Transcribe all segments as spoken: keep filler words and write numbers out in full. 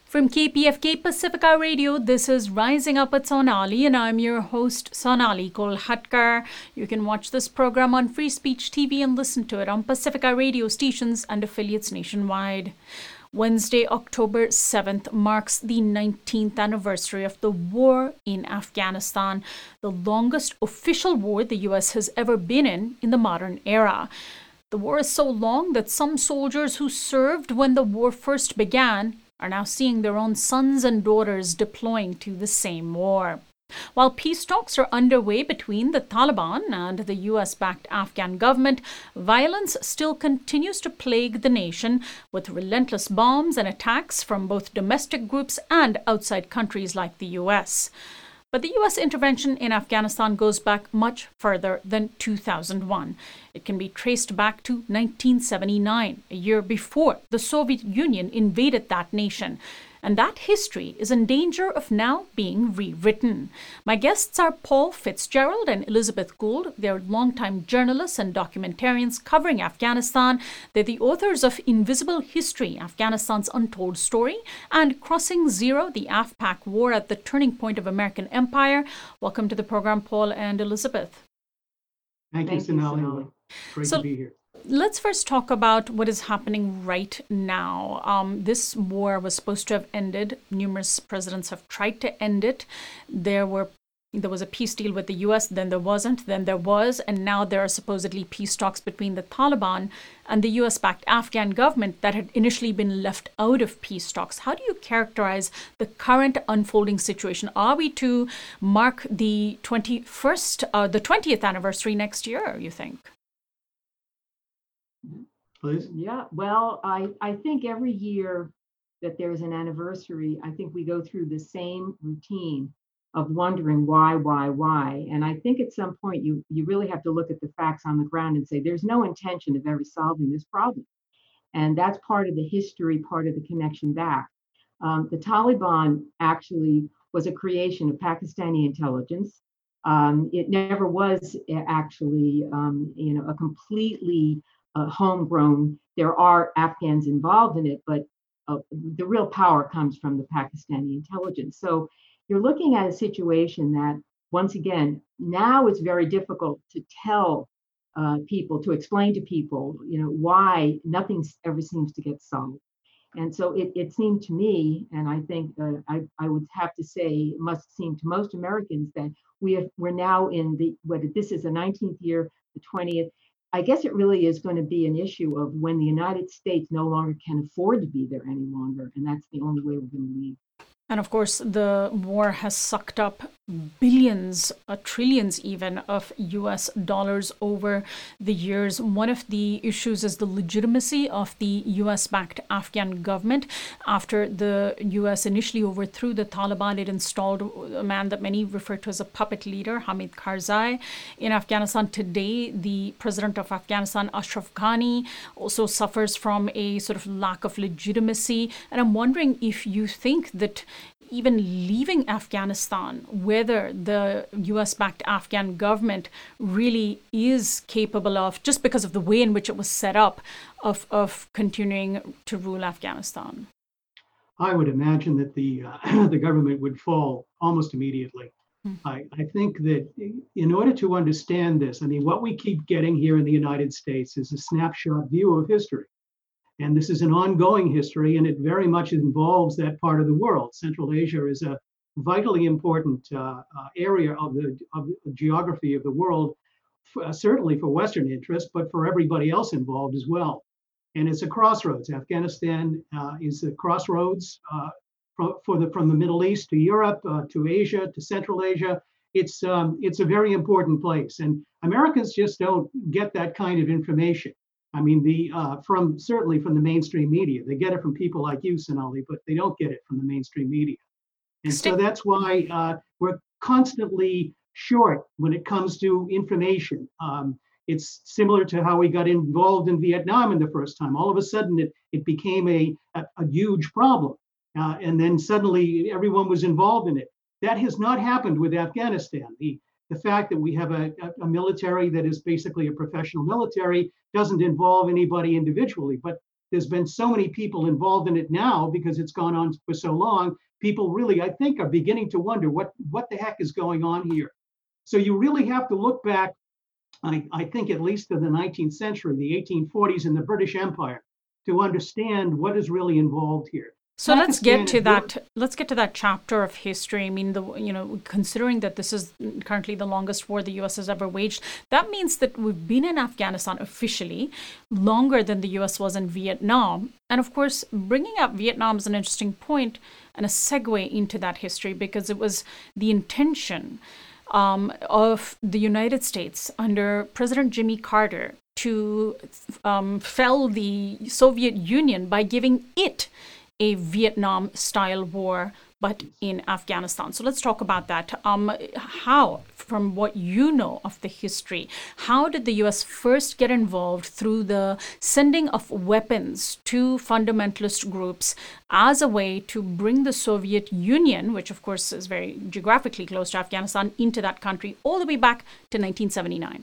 From K P F K Pacifica Radio, this is Rising Up with Sonali, and I'm your host, Sonali Kolhatkar. You can watch this program on Free Speech T V and listen to it on Pacifica radio stations and affiliates nationwide. Wednesday, October seventh, marks the nineteenth anniversary of the war in Afghanistan, the longest official war the U S has ever been in in the modern era. The war is so long that some soldiers who served when the war first began are now seeing their own sons and daughters deploying to the same war. While peace talks are underway between the Taliban and the U S-backed Afghan government, violence still continues to plague the nation, with relentless bombs and attacks from both domestic groups and outside countries like the U S. But the U S intervention in Afghanistan goes back much further than two thousand one. It can be traced back to nineteen seventy-nine, a year before the Soviet Union invaded that nation. And that history is in danger of now being rewritten. My guests are Paul Fitzgerald and Elizabeth Gould. They're longtime journalists and documentarians covering Afghanistan. They're the authors of Invisible History, Afghanistan's Untold Story, and Crossing Zero, the AfPak War at the Turning Point of American Empire. Welcome to the program, Paul and Elizabeth. Thank, Thank you, Sonali. Great so, to be here. Let's first talk about what is happening right now. Um, this war was supposed to have ended. Numerous presidents have tried to end it. There were there was a peace deal with the U S, then there wasn't, then there was, and now there are supposedly peace talks between the Taliban and the U S-backed Afghan government that had initially been left out of peace talks. How do you characterize the current unfolding situation? Are we to mark the twenty-first, uh, the twentieth anniversary next year, you think? Please. Yeah, well, I, I think every year that there's an anniversary, I think we go through the same routine of wondering why, why, why. And I think at some point you, you really have to look at the facts on the ground and say, there's no intention of ever solving this problem. And that's part of the history, part of the connection back. Um, the Taliban actually was a creation of Pakistani intelligence. Um, it never was actually, um, you know, a completely Uh, homegrown. There are Afghans involved in it, but uh, the real power comes from the Pakistani intelligence. So you're looking at a situation that, once again, now it's very difficult to tell uh, people, to explain to people, you know, why nothing ever seems to get solved. And so it, it seemed to me, and I think uh, I, I would have to say, it must seem to most Americans that we have, we're now in the, what this is the nineteenth year, the twentieth. I guess it really is going to be an issue of when the United States no longer can afford to be there any longer, and that's the only way we're going to leave. And of course, the war has sucked up billions, uh, trillions even, of U S dollars over the years. One of the issues is the legitimacy of the U S-backed Afghan government. After the U S initially overthrew the Taliban, it installed a man that many refer to as a puppet leader, Hamid Karzai. In Afghanistan today, the president of Afghanistan, Ashraf Ghani, also suffers from a sort of lack of legitimacy. And I'm wondering if you think that even leaving Afghanistan, whether the U S-backed Afghan government really is capable of, just because of the way in which it was set up, of, of continuing to rule Afghanistan? I would imagine that the uh, the government would fall almost immediately. Hmm. I, I think that in order to understand this, I mean, what we keep getting here in the United States is a snapshot view of history. And this is an ongoing history, and it very much involves that part of the world. Central Asia is a vitally important uh, uh, area of the, of the geography of the world, uh, certainly for Western interests, but for everybody else involved as well. And it's a crossroads. Afghanistan uh, is a crossroads uh, for, for the, from the Middle East to Europe, uh, to Asia, to Central Asia. It's, um, it's a very important place. And Americans just don't get that kind of information. I mean, the uh, from certainly from the mainstream media. They get it from people like you, Sonali, but they don't get it from the mainstream media. And so that's why uh, we're constantly short when it comes to information. Um, it's similar to how we got involved in Vietnam in the first time. All of a sudden, it, it became a, a, a huge problem. Uh, and then suddenly everyone was involved in it. That has not happened with Afghanistan. The, The fact that we have a, a military that is basically a professional military doesn't involve anybody individually. But there's been so many people involved in it now because it's gone on for so long. People really, I think, are beginning to wonder what, what the heck is going on here. So you really have to look back, I, I think, at least to the nineteenth century, the eighteen forties in the British Empire, to understand what is really involved here. So let's get Pakistan to is that. Let's get to that chapter of history. I mean, the you know, considering that this is currently the longest war the U S has ever waged, that means that we've been in Afghanistan officially longer than the U S was in Vietnam. And of course, bringing up Vietnam is an interesting point and a segue into that history, because it was the intention um, of the United States under President Jimmy Carter to um, fell the Soviet Union by giving it a Vietnam-style war, but in Afghanistan. So let's talk about that. Um, how, from what you know of the history, how did the U S first get involved through the sending of weapons to fundamentalist groups as a way to bring the Soviet Union, which of course is very geographically close to Afghanistan, into that country all the way back to nineteen seventy-nine?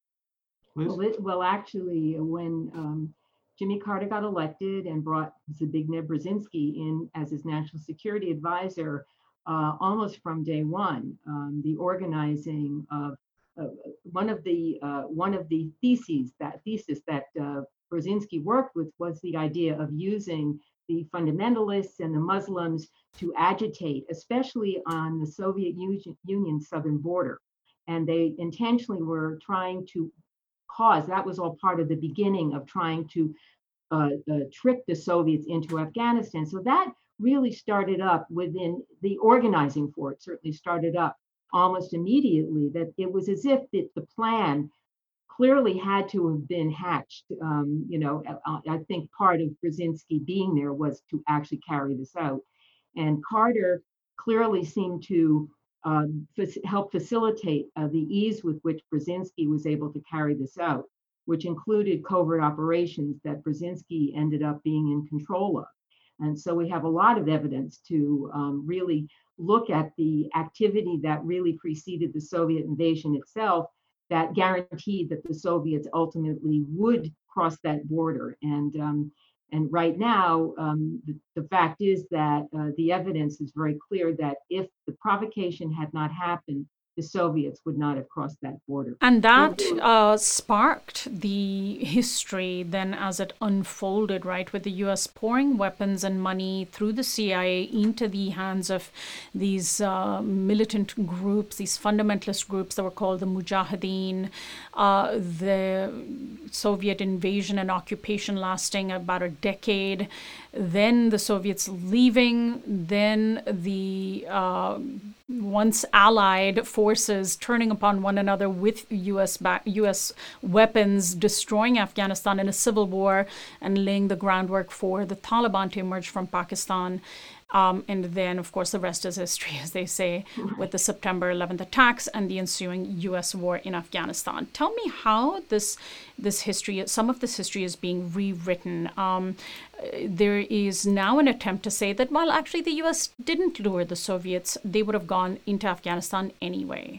Well, it, well actually, when um, Jimmy Carter got elected and brought Zbigniew Brzezinski in as his national security advisor uh, almost from day one. Um, the organizing of uh, one of the uh, one of the theses that thesis that uh, Brzezinski worked with was the idea of using the fundamentalists and the Muslims to agitate, especially on the Soviet Union southern border, and they intentionally were trying to cause, that was all part of the beginning of trying to uh, uh, trick the Soviets into Afghanistan. So that really started up within the organizing for it, certainly started up almost immediately, that it was as if it, the plan clearly had to have been hatched. Um, you know, I, I think part of Brzezinski being there was to actually carry this out. And Carter clearly seemed to Um, help facilitate uh, the ease with which Brzezinski was able to carry this out, which included covert operations that Brzezinski ended up being in control of. And so we have a lot of evidence to um, really look at the activity that really preceded the Soviet invasion itself that guaranteed that the Soviets ultimately would cross that border. And um, And right now, um, the, the fact is that uh, the evidence is very clear that if the provocation had not happened, the Soviets would not have crossed that border. And that uh, sparked the history then as it unfolded, right, with the U S pouring weapons and money through the C I A into the hands of these uh, militant groups, these fundamentalist groups that were called the Mujahideen, uh, the Soviet invasion and occupation lasting about a decade, then the Soviets leaving, then the uh, once allied forces turning upon one another with U S ba- U S weapons, destroying Afghanistan in a civil war and laying the groundwork for the Taliban to emerge from Pakistan. Um, and then, of course, the rest is history, as they say, with the September eleventh attacks and the ensuing U S war in Afghanistan. Tell me how this this history, some of this history is being rewritten. Um, there is now an attempt to say that, well, actually, the U S didn't lure the Soviets. They would have gone into Afghanistan anyway.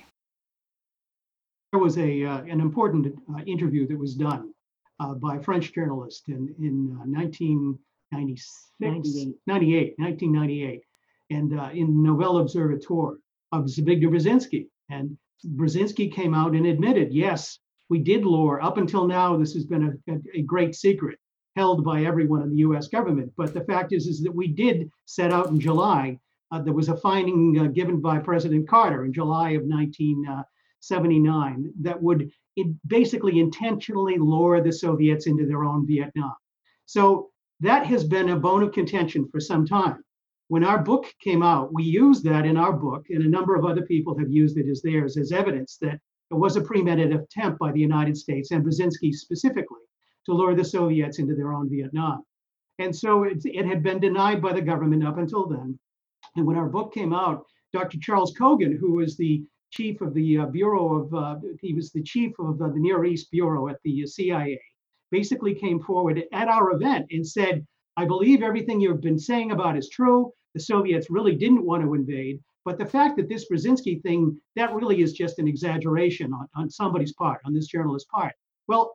There was a uh, an important uh, interview that was done uh, by a French journalist in, in uh, nineteen ninety-six, ninety-eight. ninety-eight, nineteen ninety-eight, and uh, in Nouvelle Observatoire of Zbigniew Brzezinski. And Brzezinski came out and admitted, yes, we did lure. Up until now, this has been a, a, a great secret held by everyone in the U S government. But the fact is, is that we did set out in July. Uh, there was a finding uh, given by President Carter in July of nineteen seventy-nine that would it basically intentionally lure the Soviets into their own Vietnam. So that has been a bone of contention for some time. When our book came out, we used that in our book, and a number of other people have used it as theirs, as evidence that it was a premeditated attempt by the United States, and Brzezinski specifically, to lure the Soviets into their own Vietnam. And so it, it had been denied by the government up until then. And when our book came out, Doctor Charles Kogan, who was the chief of the uh, Bureau of, uh, he was the chief of uh, the Near East Bureau at the C I A, basically came forward at our event and said, I believe everything you've been saying about is true. The Soviets really didn't want to invade. But the fact that this Brzezinski thing, that really is just an exaggeration on, on somebody's part, on this journalist's part. Well,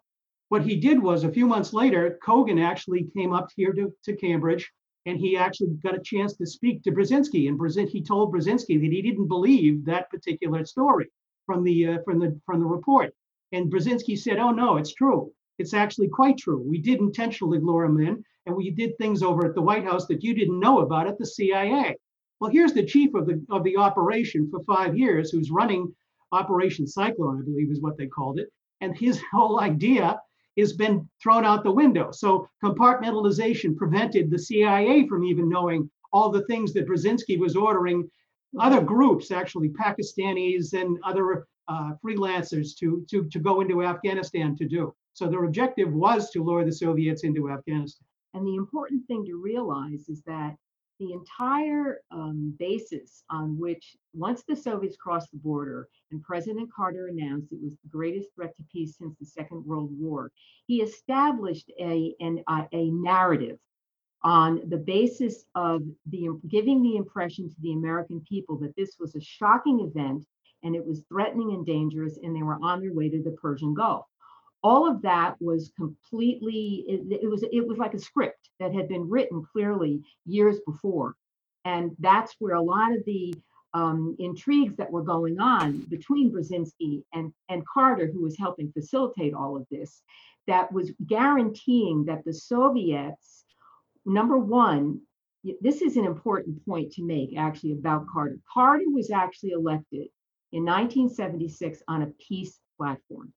what he did was a few months later, Kogan actually came up here to, to Cambridge, and he actually got a chance to speak to Brzezinski. And Brzezin, he told Brzezinski that he didn't believe that particular story from the uh, from the from the report. And Brzezinski said, "Oh no, it's true. It's actually quite true. We did intentionally lure him in, and we did things over at the White House that you didn't know about at the C I A." Well, here's the chief of the of the operation for five years, who's running Operation Cyclone, I believe is what they called it, and his whole idea has been thrown out the window. So compartmentalization prevented the C I A from even knowing all the things that Brzezinski was ordering other groups, actually Pakistanis and other uh, freelancers, to, to, to go into Afghanistan to do. So their objective was to lure the Soviets into Afghanistan. And the important thing to realize is that the entire um, basis on which, once the Soviets crossed the border and President Carter announced it was the greatest threat to peace since the Second World War, he established a, an, a, a narrative on the basis of the giving the impression to the American people that this was a shocking event and it was threatening and dangerous, and they were on their way to the Persian Gulf. All of that was completely, it, it was it was like a script that had been written clearly years before. And that's where a lot of the um, intrigues that were going on between Brzezinski and, and Carter, who was helping facilitate all of this, that was guaranteeing that the Soviets, number one, this is an important point to make actually about Carter. Carter was actually elected in nineteen seventy-six on a peace platform.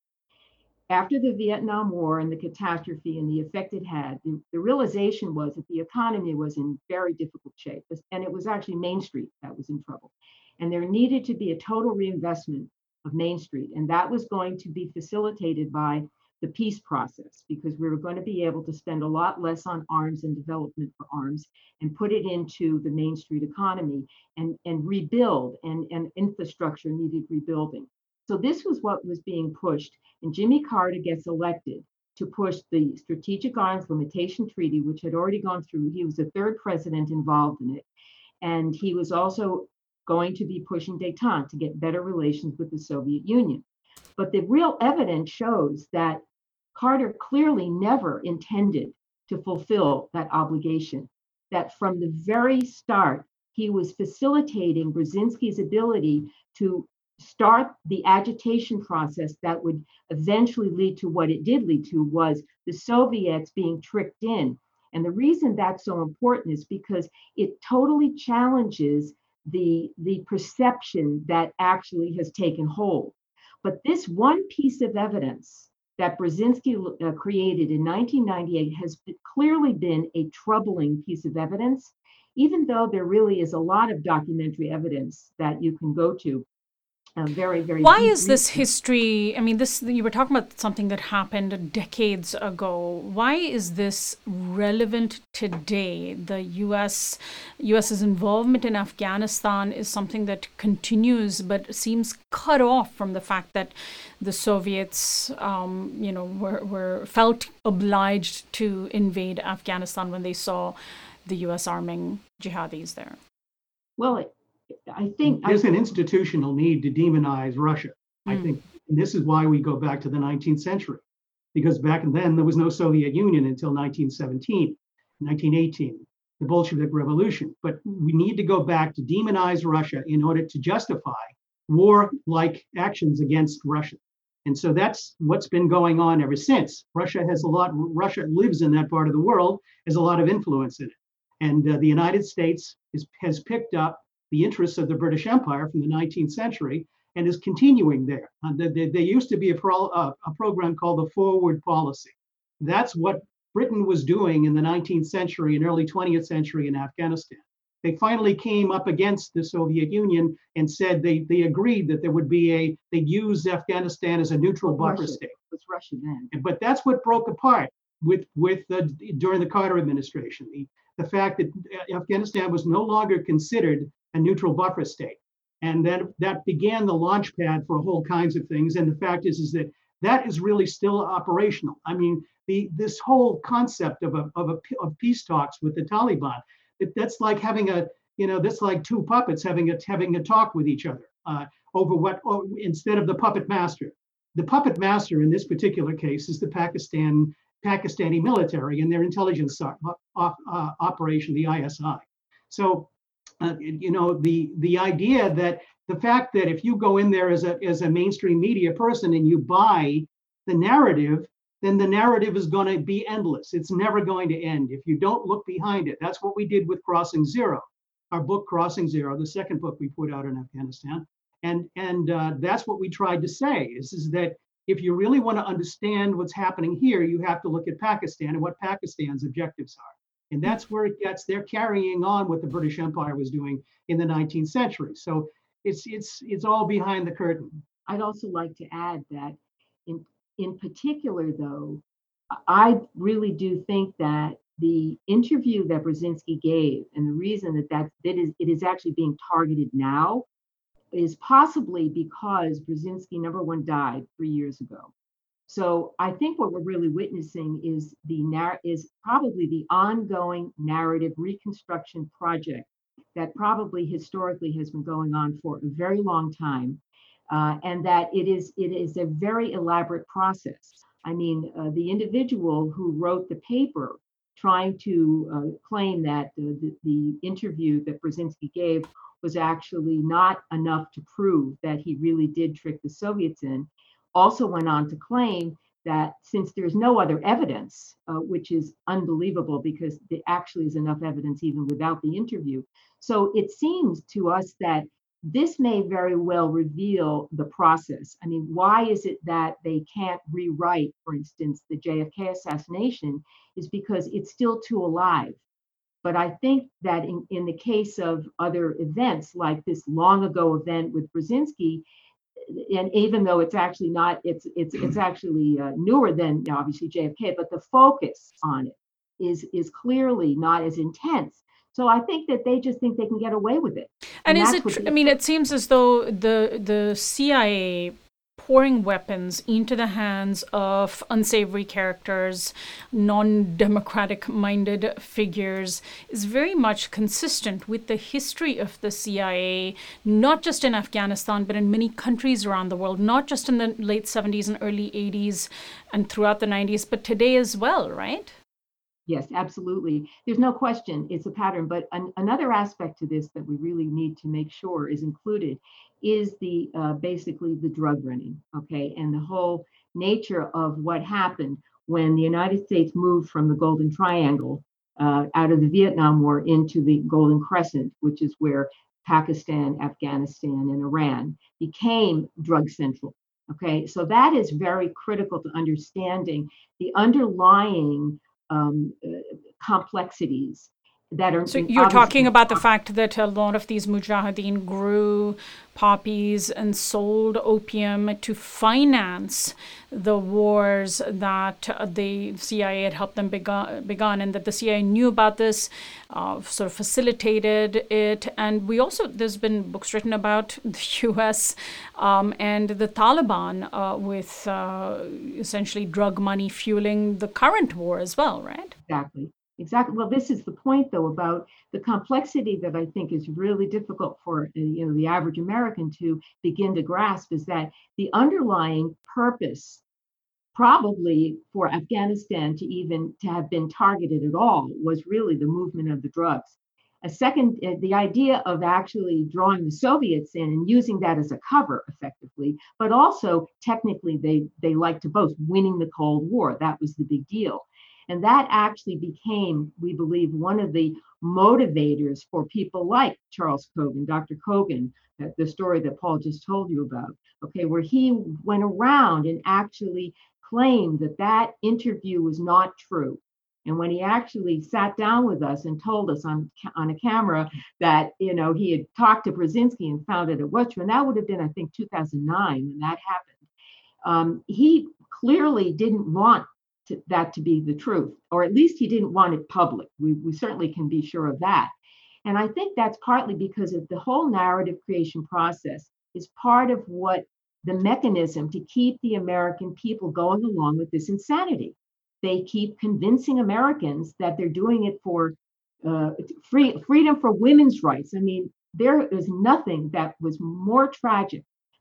After the Vietnam War and the catastrophe and the effect it had, the, the realization was that the economy was in very difficult shape. And it was actually Main Street that was in trouble. And there needed to be a total reinvestment of Main Street. And that was going to be facilitated by the peace process, because we were going to be able to spend a lot less on arms and development for arms and put it into the Main Street economy and, and rebuild, and, and infrastructure needed rebuilding. So this was what was being pushed, and Jimmy Carter gets elected to push the Strategic Arms Limitation Treaty, which had already gone through. He was the third president involved in it, and he was also going to be pushing détente to get better relations with the Soviet Union. But the real evidence shows that Carter clearly never intended to fulfill that obligation, that from the very start, he was facilitating Brzezinski's ability to start the agitation process that would eventually lead to what it did lead to, was the Soviets being tricked in. And the reason that's so important is because it totally challenges the, the perception that actually has taken hold. But this one piece of evidence that Brzezinski uh, created in nineteen ninety-eight has clearly been a troubling piece of evidence, even though there really is a lot of documentary evidence that you can go to. Uh, very, very. Why is this history? I mean, this you were talking about something that happened decades ago. Why is this relevant today? The U S US's involvement in Afghanistan is something that continues, but seems cut off from the fact that the Soviets, um, you know, were, were felt obliged to invade Afghanistan when they saw the U S arming jihadis there. Well, it, I think there's I, an institutional need to demonize Russia. Mm. I think and this is why we go back to the nineteenth century, because back then there was no Soviet Union until nineteen seventeen, nineteen eighteen, the Bolshevik Revolution. But we need to go back to demonize Russia in order to justify war-like actions against Russia. And so that's what's been going on ever since. Russia has a lot, Russia lives in that part of the world, has a lot of influence in it. And uh, the United States is, has picked up the interests of the British Empire from the nineteenth century and is continuing there. Uh, there, there used to be a, pro, uh, a program called the Forward Policy. That's what Britain was doing in the nineteenth century and early twentieth century in Afghanistan. They finally came up against the Soviet Union and said they, they agreed that there would be a, they'd use Afghanistan as a neutral buffer Russia, state. It was Russia then. But that's what broke apart with, with the, during the Carter administration. The, the fact that Afghanistan was no longer considered a neutral buffer state. And then that began the launch pad for all kinds of things. And the fact is, is that that is really still operational. I mean, the this whole concept of a, of a of peace talks with the Taliban, it, that's like having a, you know, that's like two puppets having a having a talk with each other uh, over what, oh, instead of the puppet master. the puppet master in this particular case is the Pakistan Pakistani military and their intelligence uh, uh, operation, the I S I. So, uh, you know, the the idea that the fact that if you go in there as a as a mainstream media person and you buy the narrative, then the narrative is going to be endless. It's never going to end if you don't look behind it. That's what we did with Crossing Zero, our book Crossing Zero, the second book we put out in Afghanistan. And, and uh, that's what we tried to say, is, is that if you really want to understand what's happening here, you have to look at Pakistan and what Pakistan's objectives are. And that's where it gets, they're carrying on what the British Empire was doing in the nineteenth century. So it's, it's, it's all behind the curtain. I'd also like to add that in, in particular, though, I really do think that the interview that Brzezinski gave, and the reason that that it is, it is actually being targeted now, is possibly because Brzezinski, number one, died three years ago. So I think what we're really witnessing is the narr- is probably the ongoing narrative reconstruction project that probably historically has been going on for a very long time, uh, and that it is it is a very elaborate process. I mean, uh, the individual who wrote the paper trying to uh, claim that the, the, the interview that Brzezinski gave was actually not enough to prove that he really did trick the Soviets in, also went on to claim that since there's no other evidence, uh, which is unbelievable because there actually is enough evidence even without the interview. So it seems to us that this may very well reveal the process. I mean, why is it that they can't rewrite, for instance, the J F K assassination is because it's still too alive. But I think that in, in the case of other events, like this long ago event with Brzezinski, and even though it's actually not, it's it's it's actually uh, newer than, you know, obviously J F K, but the focus on it is is clearly not as intense. So I think that they just think they can get away with it. And, and is it? Tr- I mean, it seems as though the the C I A pouring weapons into the hands of unsavory characters, non-democratic minded figures is very much consistent with the history of the C I A, not just in Afghanistan, but in many countries around the world, not just in the late seventies and early eighties and throughout the nineties, but today as well, right? Yes, absolutely. There's no question it's a pattern. But an, another aspect to this that we really need to make sure is included is the uh, basically the drug running, okay, and the whole nature of what happened when the United States moved from the Golden Triangle uh, out of the Vietnam War into the Golden Crescent, which is where Pakistan, Afghanistan, and Iran became drug central. Okay, so that is very critical to understanding the underlying um, uh, complexities that are. So you're talking about the fact that a lot of these mujahideen grew poppies and sold opium to finance the wars that the C I A had helped them begun, begun and that the C I A knew about this, uh, sort of facilitated it. And we also, there's been books written about the U S um, and the Taliban uh, with uh, essentially drug money fueling the current war as well, right? Exactly. Exactly. Well, this is the point, though, about the complexity that I think is really difficult for you know the average American to begin to grasp is that the underlying purpose, probably for Afghanistan to even to have been targeted at all, was really the movement of the drugs. A second, uh, the idea of actually drawing the Soviets in and using that as a cover, effectively, but also technically they they like to boast winning the Cold War. That was the big deal. And that actually became, we believe, one of the motivators for people like Charles Kogan, Doctor Kogan, the story that Paul just told you about, okay, where he went around and actually claimed that that interview was not true. And when he actually sat down with us and told us on, on a camera that, you know, he had talked to Brzezinski and found that it was true, and that would have been, I think, two thousand nine when that happened, um, he clearly didn't want To, that to be the truth, or at least he didn't want it public. We, we certainly can be sure of that. And I think that's partly because of the whole narrative creation process is part of what the mechanism to keep the American people going along with this insanity. They keep convincing Americans that they're doing it for uh, free, freedom for women's rights. I mean, there is nothing that was more tragic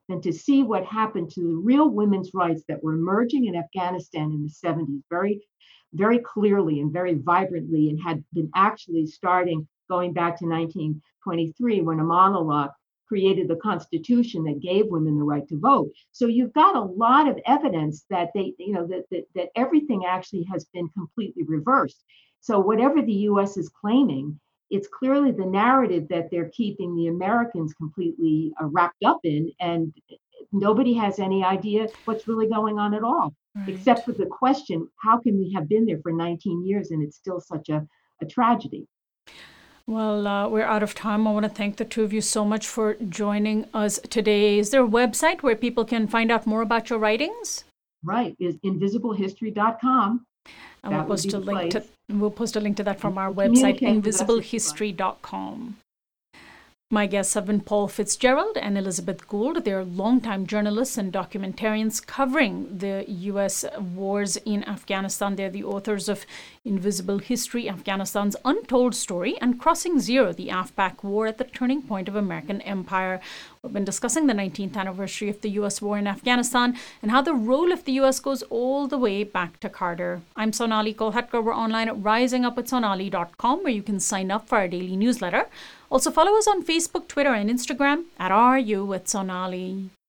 than to see what happened to the real women's rights that were emerging in Afghanistan in the seventies very, very clearly and very vibrantly, and had been actually starting going back to nineteen twenty-three when Amanullah created the constitution that gave women the right to vote. So you've got a lot of evidence that they, you know, that, that, that everything actually has been completely reversed. So whatever the U S is claiming, it's clearly the narrative that they're keeping the Americans completely uh, wrapped up in, and nobody has any idea what's really going on at all, right. Except for the question, how can we have been there for nineteen years and it's still such a, a tragedy? Well, uh, we're out of time. I want to thank the two of you so much for joining us today. Is there a website where people can find out more about your writings? Right, is invisible history dot com. And we'll post a link to we'll post a link to that from our website, invisible history dot com. My guests have been Paul Fitzgerald and Elizabeth Gould. They're longtime journalists and documentarians covering the U S wars in Afghanistan. They're the authors of Invisible History, Afghanistan's Untold Story, and Crossing Zero, the AfPak War at the Turning Point of American Empire. We've been discussing the nineteenth anniversary of the U S war in Afghanistan and how the role of the U S goes all the way back to Carter. I'm Sonali Kolhatkar. We're online at rising up at sonali dot com, where you can sign up for our daily newsletter. Also follow us on Facebook, Twitter, and Instagram at R U at Sonali.